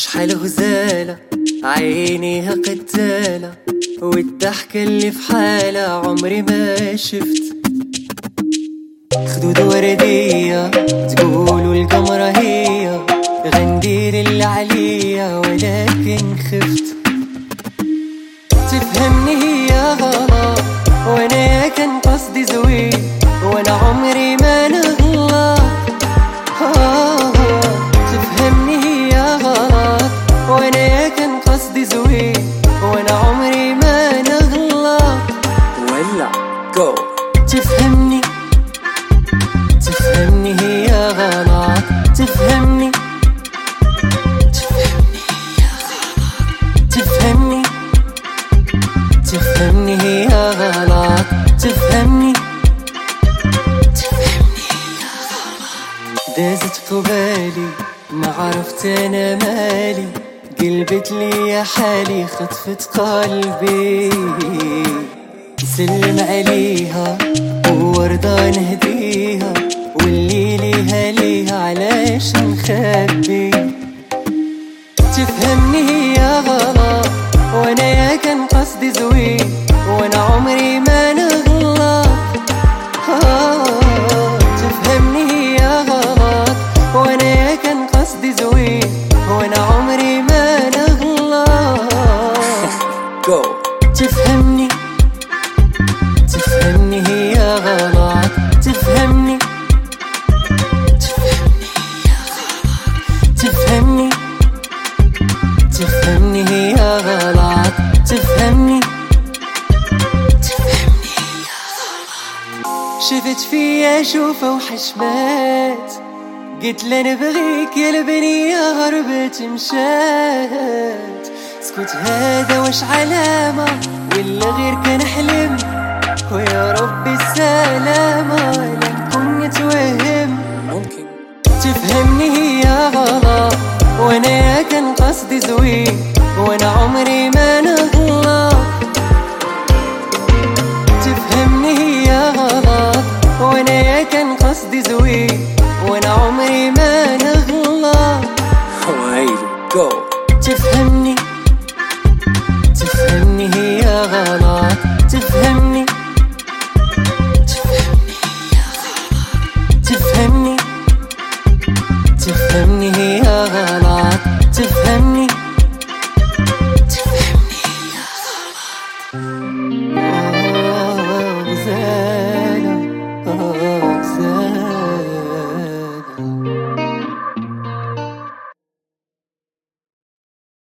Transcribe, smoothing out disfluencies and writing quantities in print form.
شحال غزالة عينيها قتالة، والضحكة اللي في حالة عمري ما شفت. خدود وردية تقولوا القمرة هي، غندير اللي عليا ولكن خفت. تفهمني هي غلط وانا كان قصدي زوين، وانا عمري ما نغلط. تفهمني هي غلط وانا كان قصدي زوين، وانا عمري ما نغلط. ولا جو تفهمني هي غلط. تفهمني هي غلط. تفهمني دازت قبالي ما عرفت انا مالي، قلبت لي يا حالي خطفت قلبي. نسلم عليها ووردة نهديها، واللي ليها علاش نخبي. تفهمني هي غلط وانا كان قصدي زوين، وانا عمري ما نغلط. تفهمني هي غلط وانا كان قصدي زوين، وانا عمري ما نغلط. تفهمني هي غلط. تفهمني هي غلط. تفهمني شفت فيا شوفة وحشمات، قلت لا نبغيك يا البنية هربت مشات. سكوت هذا واش علامة ولا غير كان حلم؟ ويا ربي السلامة لا نكون نتوهم. ممكن تفهمني هي غلط وانا كان قصدي زوين، وانا عمري ما نغلط. تفهمني هي غلط وانا كان قصدي زوين، وانا عمري ما نغلط. تفهمني هي غلط. تفهمني هي غلط.